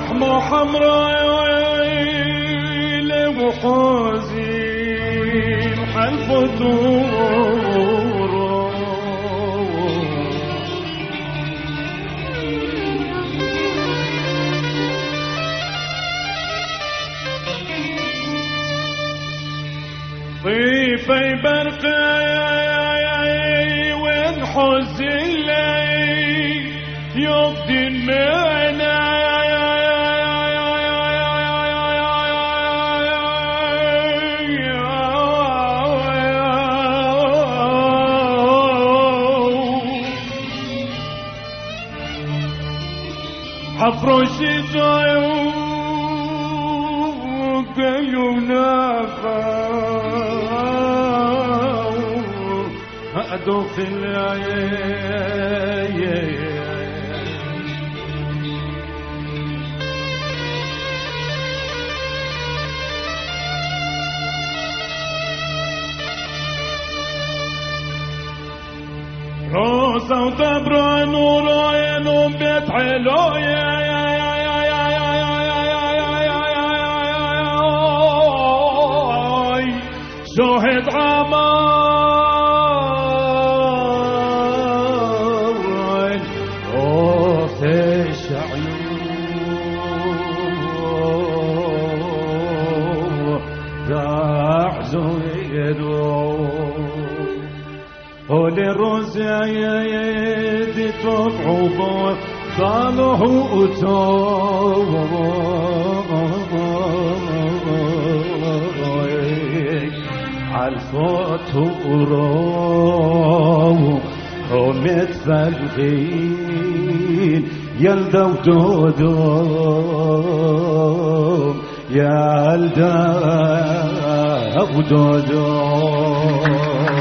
لحمة حمراء وحزين حالفتور طيفي برقي وين حزن لي يقضي المعنى حفرش ضيوك ينافى أدوخ العين روسة وطبرة نورين وبيت حلوية شهد عمار وفيش عيون تعزو يدوم وللرزع يدي طبعه صالح وطوب عالفوت وراو ومتفرغين يلدا ودودو يلدا ودودو